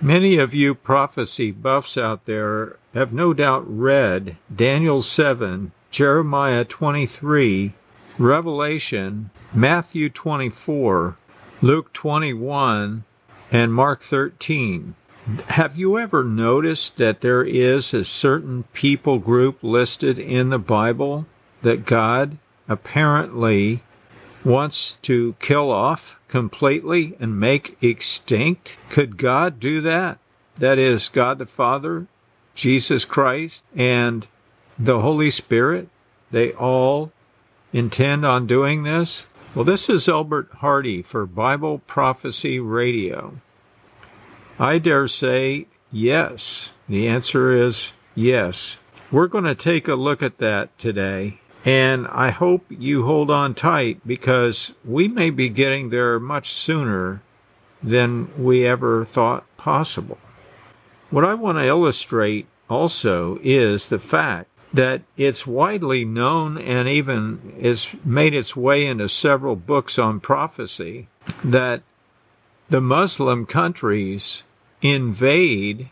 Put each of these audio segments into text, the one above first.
Many of you prophecy buffs out there have no doubt read Daniel 7, Jeremiah 23, Revelation, Matthew 24, Luke 21, and Mark 13. Have you ever noticed that there is a certain people group listed in the Bible that God apparently wants to kill off completely and make extinct? Could God do that? That is, God the Father, Jesus Christ, and the Holy Spirit, they all intend on doing this? Well, this is Albert Hardy for Bible Prophecy Radio. I dare say yes. The answer is yes. We're going to take a look at that today. And I hope you hold on tight because we may be getting there much sooner than we ever thought possible. What I want to illustrate also is the fact that it's widely known and even has made its way into several books on prophecy that the Muslim countries invade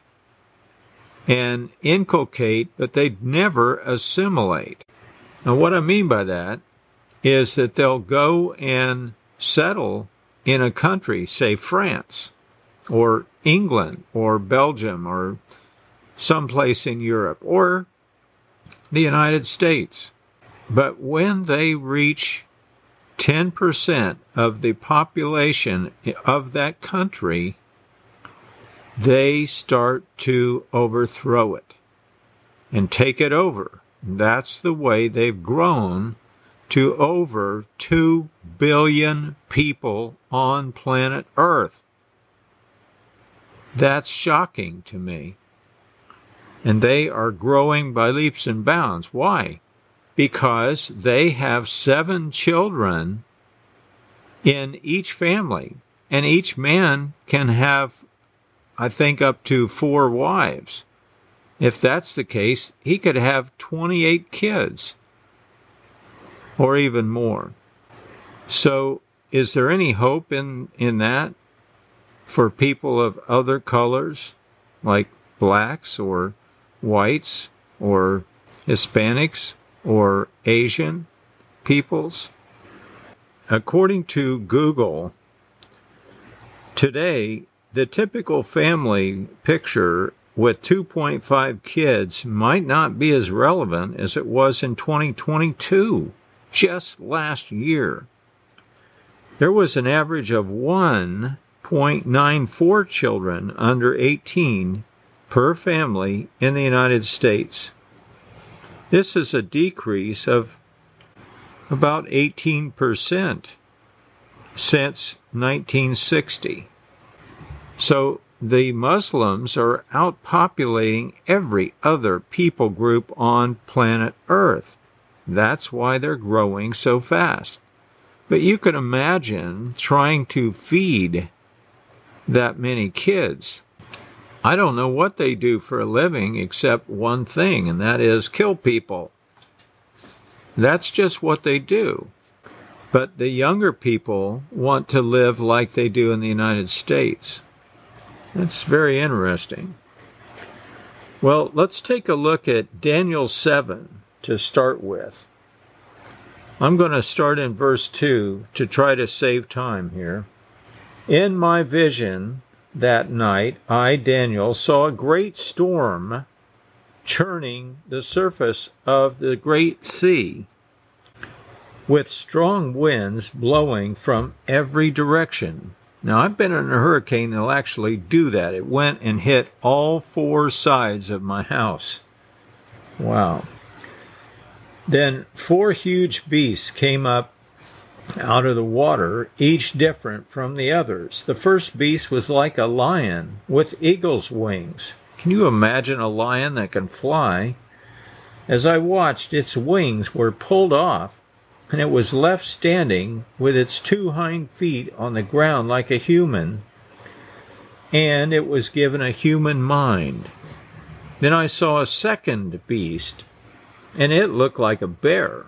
and inculcate, but they never assimilate. Now, what I mean by that is that they'll go and settle in a country, say France, or England, or Belgium, or someplace in Europe, or the United States. But when they reach 10% of the population of that country, they start to overthrow it and take it over. That's the way they've grown to over 2 billion people on planet Earth. That's shocking to me. And they are growing by leaps and bounds. Why? Because they have 7 children in each family. And each man can have, I think, up to 4 wives. If that's the case, he could have 28 kids or even more. So is there any hope in that for people of other colors, like blacks or whites or Hispanics or Asian peoples? According to Google, today, the typical family picture with 2.5 kids might not be as relevant as it was in 2022, just last year. There was an average of 1.94 children under 18 per family in the United States. This is a decrease of about 18% since 1960. So the Muslims are outpopulating every other people group on planet Earth. That's why they're growing so fast. But you can imagine trying to feed that many kids. I don't know what they do for a living except one thing, and that is kill people. That's just what they do. But the younger people want to live like they do in the United States. That's very interesting. Well, let's take a look at Daniel 7 to start with. I'm going to start in verse 2 to try to save time here. In my vision that night, I, Daniel, saw a great storm churning the surface of the great sea, with strong winds blowing from every direction. Now, I've been in a hurricane that'll actually do that. It went and hit all 4 sides of my house. Wow. Then 4 huge beasts came up out of the water, each different from the others. The first beast was like a lion with eagle's wings. Can you imagine a lion that can fly? As I watched, its wings were pulled off, and it was left standing with its 2 hind feet on the ground like a human, and it was given a human mind. Then I saw a second beast, and it looked like a bear.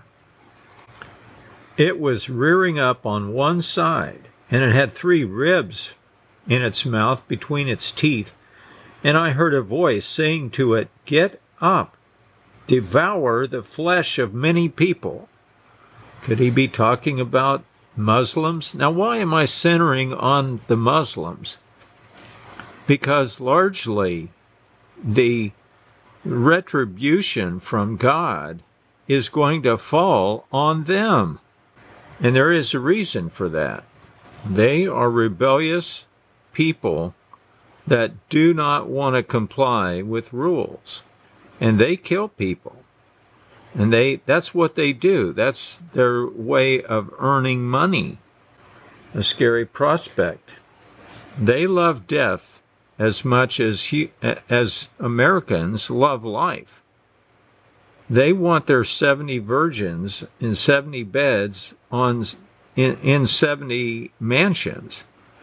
It was rearing up on one side, and it had 3 ribs in its mouth between its teeth, And I heard a voice saying to it, "Get up, devour the flesh of many people." Could he be talking about Muslims? Now, why am I centering on the Muslims? Because largely the retribution from God is going to fall on them. And there is a reason for that. They are rebellious people that do not want to comply with rules. And they kill people. And that's what they do. That's their way of earning money. A scary prospect. They love death as much as Americans love life. They want their 70 virgins in 70 beds in 70 mansions.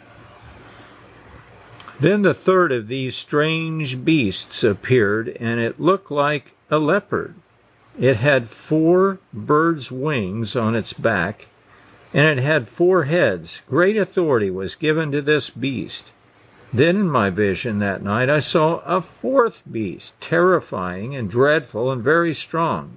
Then the third of these strange beasts appeared, and it looked like a leopard. It had 4 birds' wings on its back, and it had 4 heads. Great authority was given to this beast. Then in my vision that night I saw a 4th beast, terrifying and dreadful and very strong.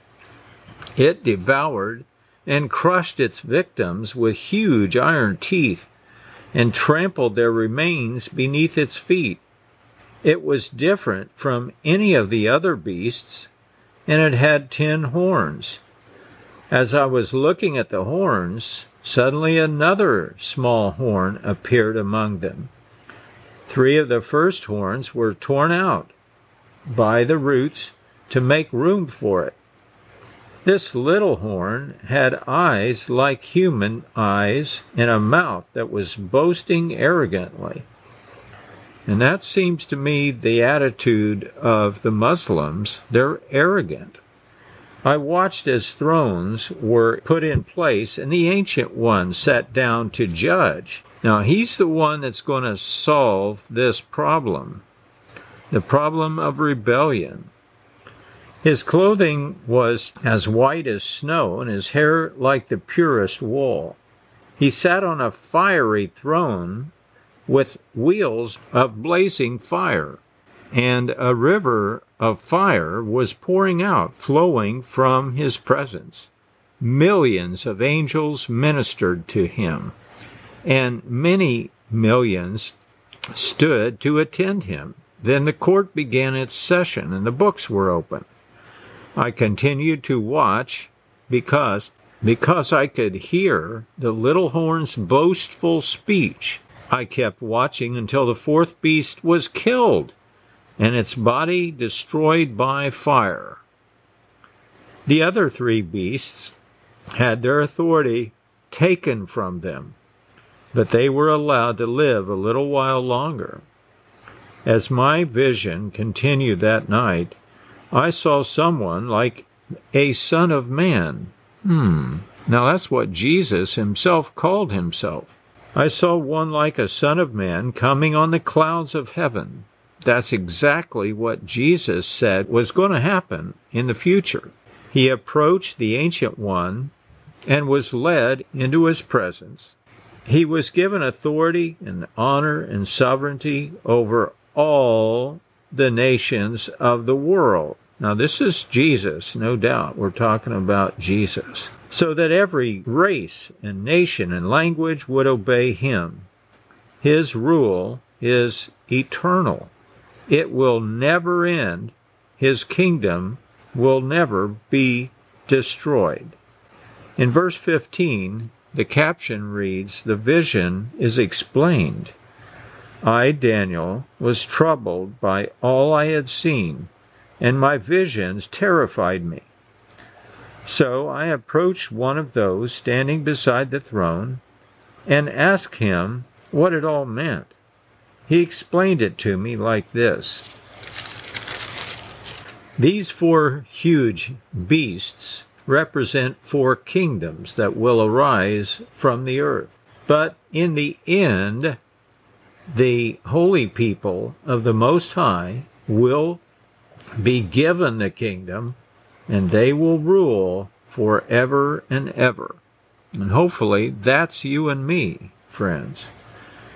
It devoured and crushed its victims with huge iron teeth, and trampled their remains beneath its feet. It was different from any of the other beasts, and it had 10 horns. As I was looking at the horns, suddenly another small horn appeared among them. 3 of the first horns were torn out by the roots to make room for it. This little horn had eyes like human eyes and a mouth that was boasting arrogantly. And that seems to me the attitude of the Muslims. They're arrogant. I watched as thrones were put in place and the Ancient One sat down to judge. Now, he's the one that's going to solve this problem, the problem of rebellion. His clothing was as white as snow, and his hair like the purest wool. He sat on a fiery throne with wheels of blazing fire, and a river of fire was pouring out, flowing from his presence. Millions of angels ministered to him, and many millions stood to attend him. Then the court began its session, and the books were open. I continued to watch because I could hear the little horn's boastful speech. I kept watching until the 4th beast was killed and its body destroyed by fire. The other 3 beasts had their authority taken from them, but they were allowed to live a little while longer. As my vision continued that night, I saw someone like a son of man. Now that's what Jesus himself called himself. I saw one like a son of man coming on the clouds of heaven. That's exactly what Jesus said was going to happen in the future. He approached the Ancient One and was led into his presence. He was given authority and honor and sovereignty over all the nations of the world. Now, this is Jesus, no doubt. We're talking about Jesus. So that every race and nation and language would obey him. His rule is eternal. It will never end. His kingdom will never be destroyed. In verse 15, the caption reads, "The vision is explained. I, Daniel, was troubled by all I had seen, and my visions terrified me. So I approached one of those standing beside the throne and asked him what it all meant. He explained it to me like this. These 4 huge beasts represent 4 kingdoms that will arise from the earth. But in the end, the holy people of the Most High will be given the kingdom, and they will rule forever and ever. And hopefully that's you and me, friends.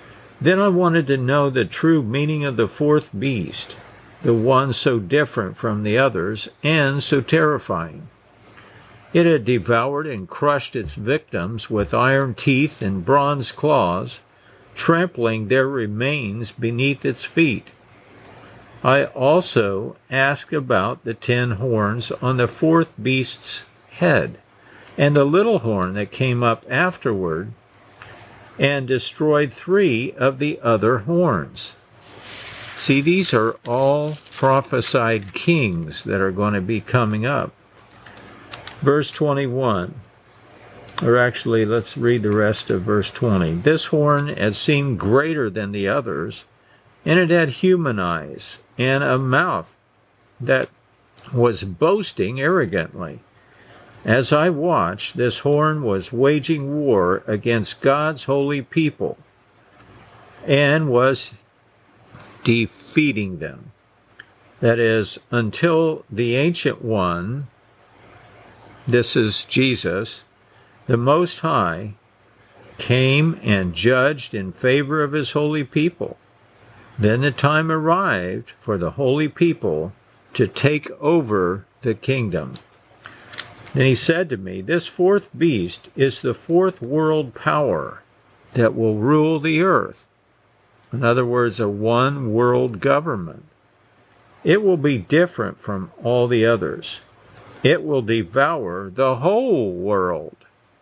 Then I wanted to know the true meaning of the fourth beast, the one so different from the others and so terrifying. It had devoured and crushed its victims with iron teeth and bronze claws, trampling their remains beneath its feet. I also asked about the 10 horns on the fourth beast's head, and the little horn that came up afterward and destroyed 3 of the other horns. See, these are all prophesied kings that are going to be coming up. Verse 21, or actually, let's read the rest of verse 20. This horn had seemed greater than the others, and it had human eyes and a mouth that was boasting arrogantly. As I watched, this horn was waging war against God's holy people and was defeating them. That is, until the Ancient One, this is Jesus, the Most High, came and judged in favor of his holy people. Then the time arrived for the holy people to take over the kingdom. Then he said to me, this fourth beast is the fourth world power that will rule the earth. In other words, a one world government. It will be different from all the others. It will devour the whole world,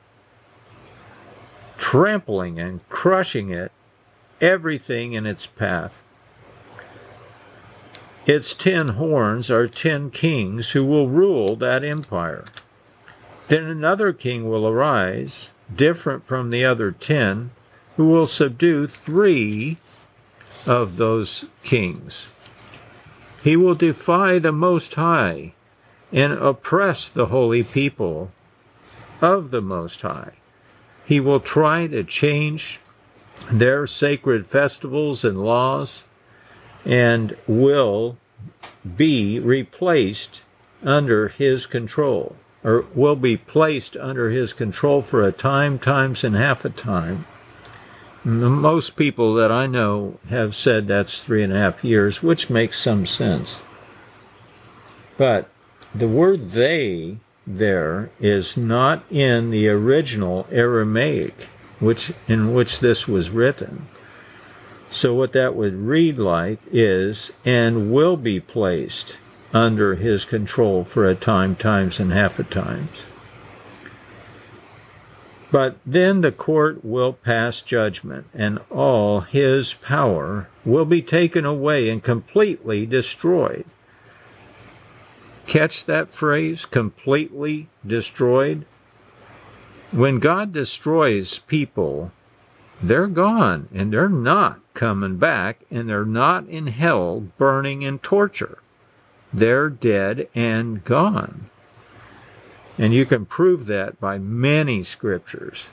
trampling and crushing it, everything in its path. Its 10 horns are 10 kings who will rule that empire. Then another king will arise, different from the other 10, who will subdue 3 of those kings. He will defy the Most High and oppress the holy people of the Most High. He will try to change their sacred festivals and laws and will be replaced under his control, or will be placed under his control for a time, times and half a time. Most people that I know have said that's 3.5 years, which makes some sense. But the word they there is not in the original Aramaic, in which this was written. So what that would read like is, and will be placed under his control for a time, times and half a times. But then the court will pass judgment, and all his power will be taken away and completely destroyed. Catch that phrase, completely destroyed? When God destroys people, they're gone, and they're not coming back, and they're not in hell burning in torture. They're dead and gone. And you can prove that by many scriptures.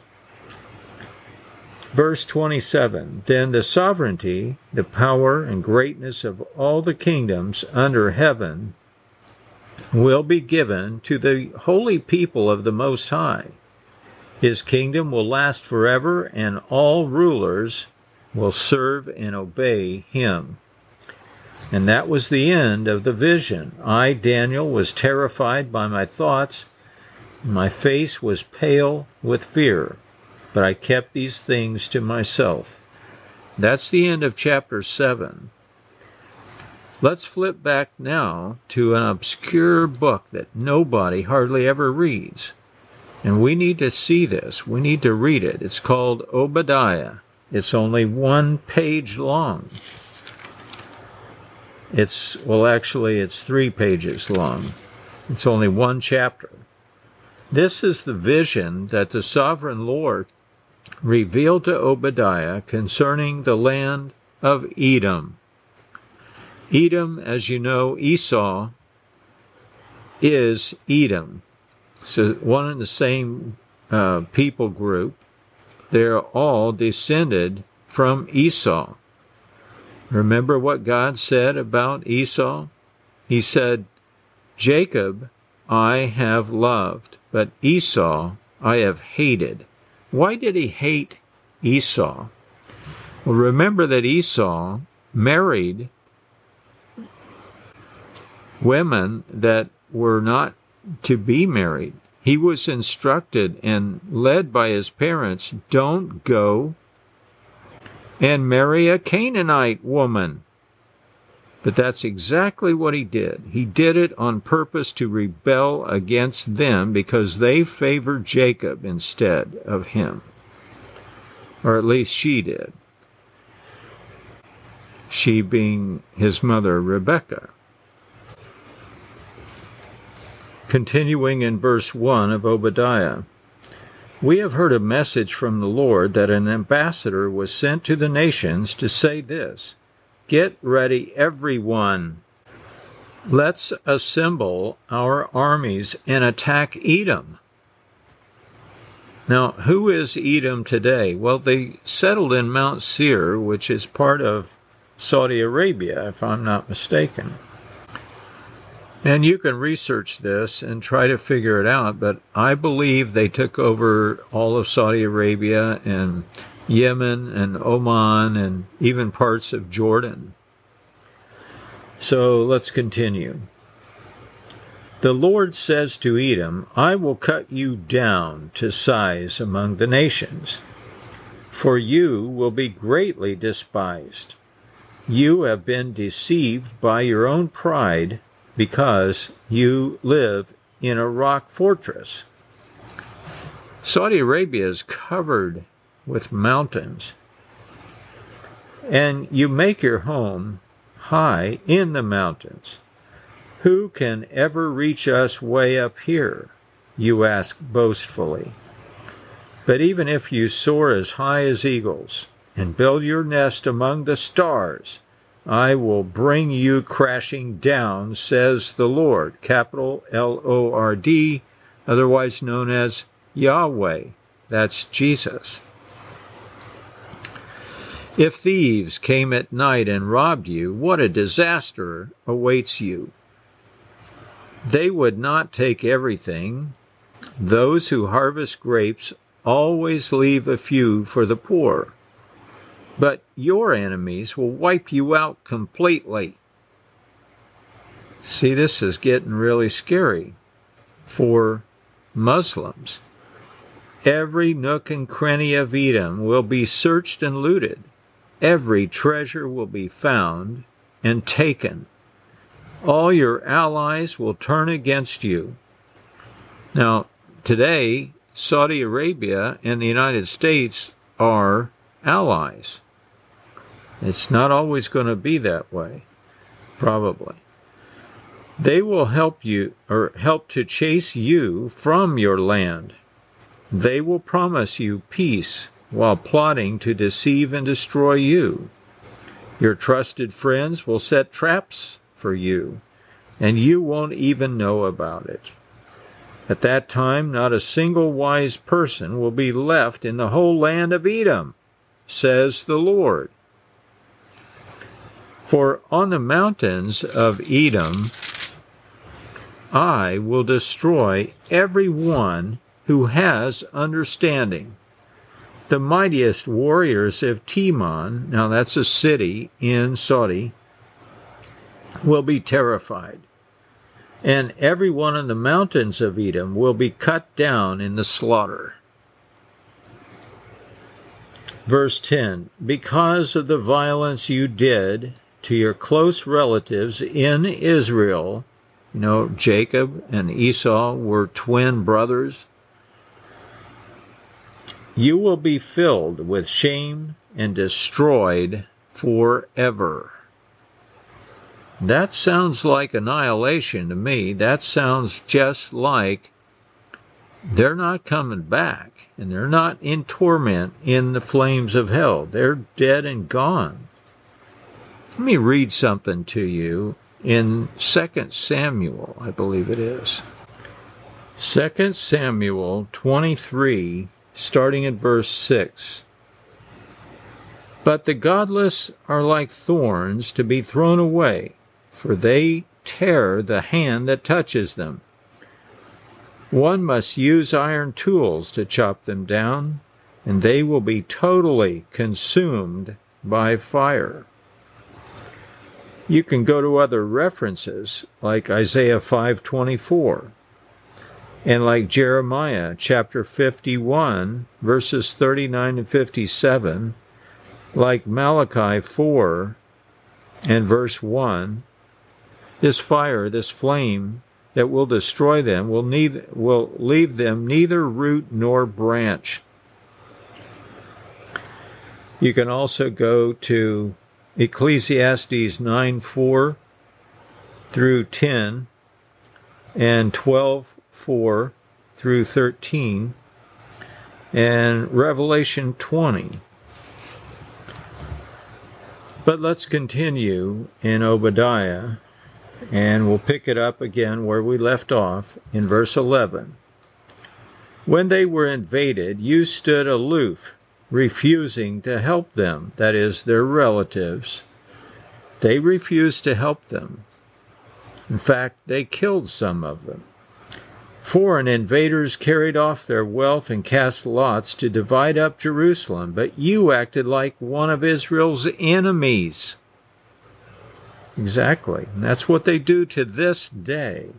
Verse 27, then the sovereignty, the power, and greatness of all the kingdoms under heaven will be given to the holy people of the Most High. His kingdom will last forever, and all rulers will serve and obey him. And that was the end of the vision. I, Daniel, was terrified by my thoughts. My face was pale with fear, but I kept these things to myself. That's the end of chapter 7. Let's flip back now to an obscure book that nobody hardly ever reads. And we need to see this. We need to read it. It's called Obadiah. It's only 1 page long. It's 3 pages long. It's only 1 chapter. This is the vision that the sovereign Lord revealed to Obadiah concerning the land of Edom. Edom, as you know, Esau is Edom. So one and the same people group. They're all descended from Esau. Remember what God said about Esau? He said, Jacob I have loved, but Esau I have hated. Why did he hate Esau? Well, remember that Esau married women that were not to be married. He was instructed and led by his parents, don't go and marry a Canaanite woman. But that's exactly what he did. He did it on purpose to rebel against them because they favored Jacob instead of him. Or at least she did. She being his mother, Rebekah. Continuing in verse 1 of Obadiah, we have heard a message from the Lord that an ambassador was sent to the nations to say this, get ready, everyone. Let's assemble our armies and attack Edom. Now, who is Edom today? Well, they settled in Mount Seir, which is part of Saudi Arabia, if I'm not mistaken. And you can research this and try to figure it out, but I believe they took over all of Saudi Arabia and Yemen and Oman and even parts of Jordan. So let's continue. The Lord says to Edom, I will cut you down to size among the nations, for you will be greatly despised. You have been deceived by your own pride because you live in a rock fortress. Saudi Arabia is covered with mountains, and you make your home high in the mountains. Who can ever reach us way up here? You ask boastfully. But even if you soar as high as eagles and build your nest among the stars, I will bring you crashing down, says the Lord, capital L-O-R-D, otherwise known as Yahweh. That's Jesus. If thieves came at night and robbed you, what a disaster awaits you. They would not take everything. Those who harvest grapes always leave a few for the poor. But your enemies will wipe you out completely. See, this is getting really scary for Muslims. Every nook and cranny of Edom will be searched and looted. Every treasure will be found and taken. All your allies will turn against you. Now, today, Saudi Arabia and the United States are allies. It's not always going to be that way, probably. They will help you or help to chase you from your land. They will promise you peace while plotting to deceive and destroy you. Your trusted friends will set traps for you, and you won't even know about it. At that time, not a single wise person will be left in the whole land of Edom, says the Lord. For on the mountains of Edom, I will destroy every one who has understanding. The mightiest warriors of Timon, now that's a city in Saudi, will be terrified. And everyone in the mountains of Edom will be cut down in the slaughter. Verse 10, because of the violence you did to your close relatives in Israel, you know, Jacob and Esau were twin brothers, you will be filled with shame and destroyed forever. That sounds like annihilation to me. That sounds just like they're not coming back, and they're not in torment in the flames of hell. They're dead and gone. Let me read something to you in 2 Samuel, I believe it is. 2 Samuel 23, starting at verse 6. But the godless are like thorns to be thrown away, for they tear the hand that touches them. One must use iron tools to chop them down, and they will be totally consumed by fire. You can go to other references like Isaiah 5:24 and like Jeremiah chapter 51 verses 39 and 57, like Malachi 4 and verse 1. This fire, this flame that will destroy them will leave them neither root nor branch. You can also go to Ecclesiastes 9:4 through 10 and 12:4 through 13 and Revelation 20. But let's continue in Obadiah, and we'll pick it up again where we left off in verse 11. When they were invaded, you stood aloof, refusing to help them, that is, their relatives. They refused to help them. In fact, they killed some of them. Foreign invaders carried off their wealth and cast lots to divide up Jerusalem, but you acted like one of Israel's enemies. Exactly. And that's what they do to this day.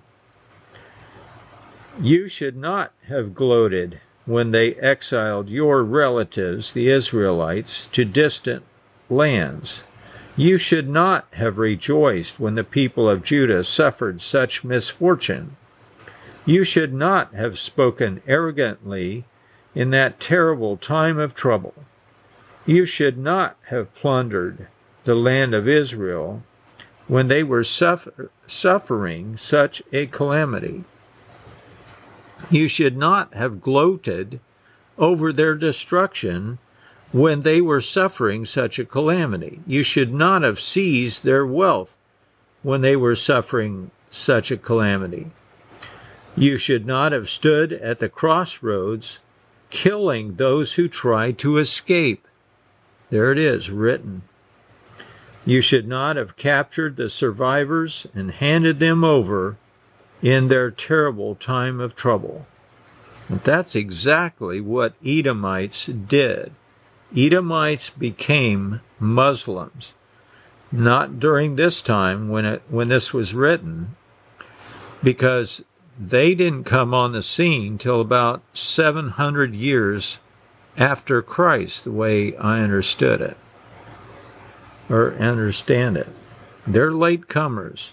You should not have gloated when they exiled your relatives, the Israelites, to distant lands. You should not have rejoiced when the people of Judah suffered such misfortune. You should not have spoken arrogantly in that terrible time of trouble. You should not have plundered the land of Israel when they were suffering such a calamity. You should not have gloated over their destruction when they were suffering such a calamity. You should not have seized their wealth when they were suffering such a calamity. You should not have stood at the crossroads killing those who tried to escape. There it is, written. You should not have captured the survivors and handed them over in their terrible time of trouble. And that's exactly what Edomites did. Edomites became Muslims. Not during this time when this was written, because they didn't come on the scene till about 700 years after Christ, the way I understood it, or understand it. They're latecomers.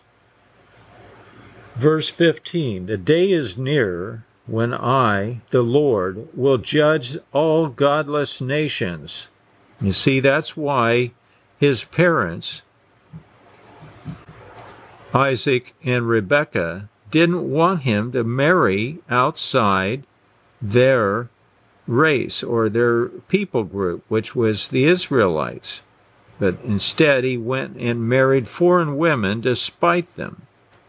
Verse 15, the day is near when I, the Lord, will judge all godless nations. You see, that's why his parents, Isaac and Rebekah, didn't want him to marry outside their race or their people group, which was the Israelites. But instead, he went and married foreign women despite them.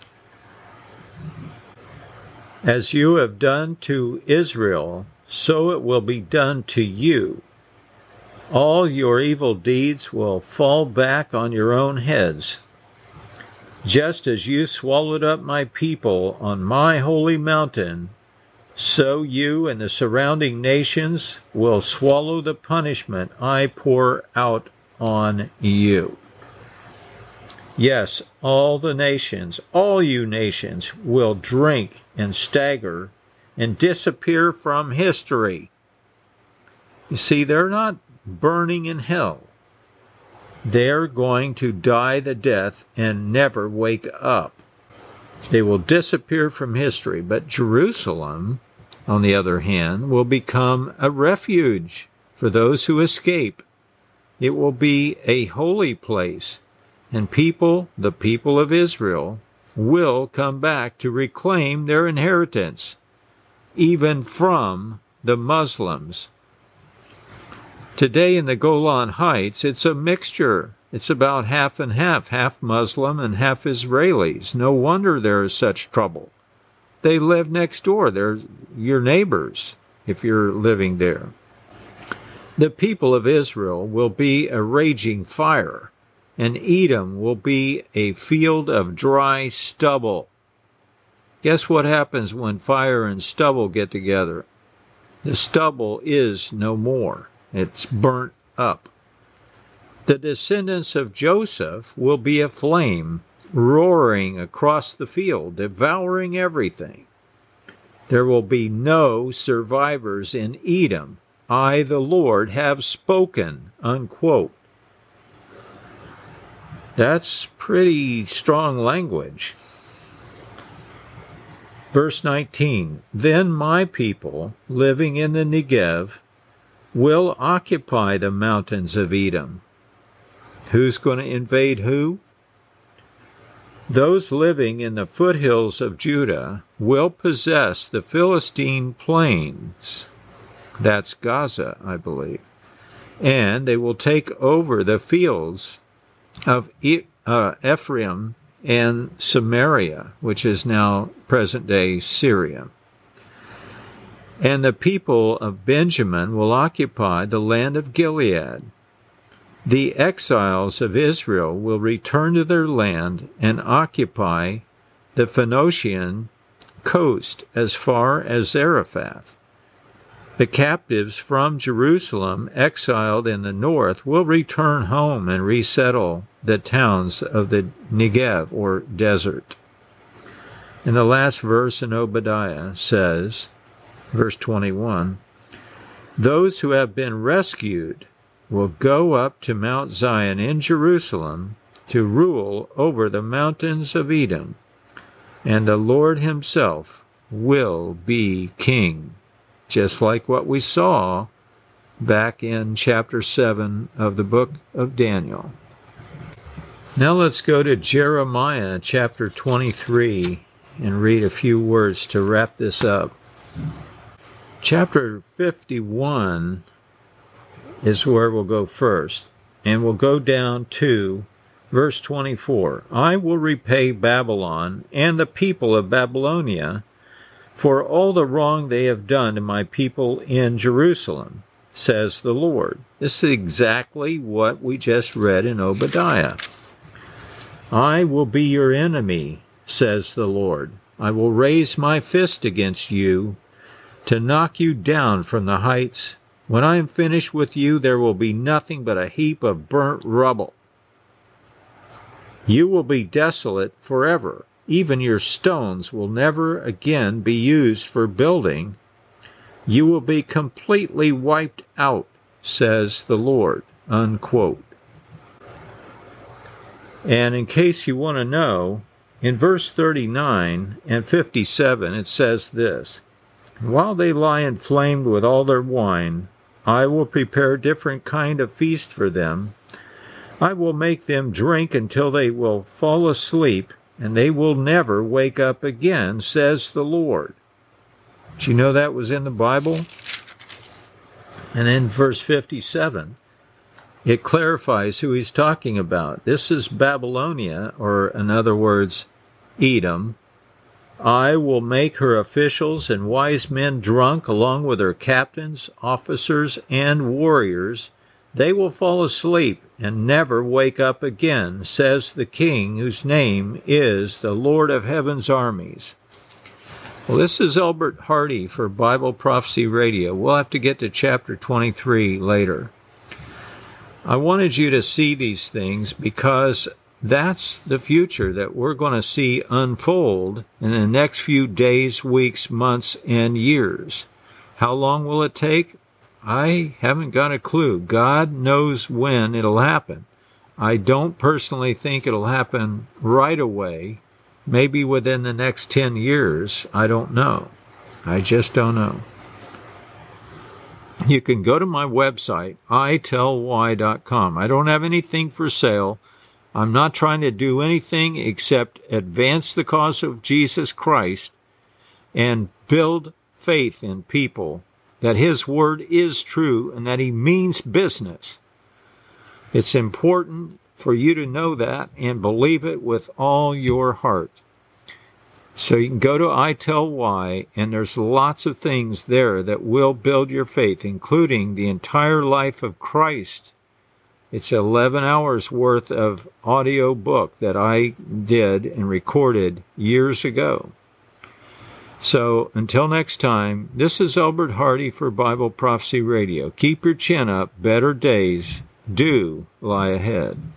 As you have done to Israel, so it will be done to you. All your evil deeds will fall back on your own heads. Just as you swallowed up my people on my holy mountain, so you and the surrounding nations will swallow the punishment I pour out on you. Yes, all the nations, all you nations, will drink and stagger and disappear from history. You see, they're not burning in hell. They're going to die the death and never wake up. They will disappear from history. But Jerusalem, on the other hand, will become a refuge for those who escape. It will be a holy place. And the people of Israel, will come back to reclaim their inheritance, even from the Muslims. Today in the Golan Heights, it's a mixture. It's about half and half Muslim and half Israelis. No wonder there is such trouble. They live next door. They're your neighbors if you're living there. The people of Israel will be a raging fire, and Edom will be a field of dry stubble. Guess what happens when fire and stubble get together? The stubble is no more. It's burnt up. The descendants of Joseph will be a flame, roaring across the field, devouring everything. There will be no survivors in Edom. I, the Lord, have spoken, unquote. That's pretty strong language. Verse 19, then my people living in the Negev will occupy the mountains of Edom. Who's going to invade who? Those living in the foothills of Judah will possess the Philistine plains. That's Gaza, I believe. And they will take over the fields of Ephraim and Samaria, which is now present-day Syria. And the people of Benjamin will occupy the land of Gilead. The exiles of Israel will return to their land and occupy the Phoenician coast as far as Zarephath. The captives from Jerusalem, exiled in the north, will return home and resettle the towns of the Negev, or desert. And the last verse in Obadiah says, verse 21, those who have been rescued will go up to Mount Zion in Jerusalem to rule over the mountains of Edom, and the Lord himself will be king, just like what we saw back in chapter 7 of the book of Daniel. Now let's go to Jeremiah chapter 23 and read a few words to wrap this up. Chapter 51 is where we'll go first, and we'll go down to verse 24. I will repay Babylon and the people of Babylonia for all the wrong they have done to my people in Jerusalem, says the Lord. This is exactly what we just read in Obadiah. I will be your enemy, says the Lord. I will raise my fist against you to knock you down from the heights. When I am finished with you, there will be nothing but a heap of burnt rubble. You will be desolate forever. Even your stones will never again be used for building. You will be completely wiped out, says the Lord, unquote. And in case you want to know, in verse 39 and 57, it says this, while they lie inflamed with all their wine, I will prepare a different kind of feast for them. I will make them drink until they will fall asleep, and they will never wake up again, says the Lord. Did you know that was in the Bible? And in verse 57, it clarifies who he's talking about. This is Babylonia, or in other words, Edom. I will make her officials and wise men drunk, along with her captains, officers, and warriors. They will fall asleep and never wake up again, says the King, whose name is the Lord of Heaven's armies. Well, this is Albert Hardy for Bible Prophecy Radio. We'll have to get to chapter 23 later. I wanted you to see these things because that's the future that we're going to see unfold in the next few days, weeks, months, and years. How long will it take? I haven't got a clue. God knows when it'll happen. I don't personally think it'll happen right away. Maybe within the next 10 years. I don't know. I just don't know. You can go to my website, itellwhy.com. I don't have anything for sale. I'm not trying to do anything except advance the cause of Jesus Christ and build faith in people that his word is true and that he means business. It's important for you to know that and believe it with all your heart. So you can go to I Tell Why, and there's lots of things there that will build your faith, including the entire life of Christ. It's 11 hours worth of audio book that I did and recorded years ago. So until next time, this is Albert Hardy for Bible Prophecy Radio. Keep your chin up. Better days do lie ahead.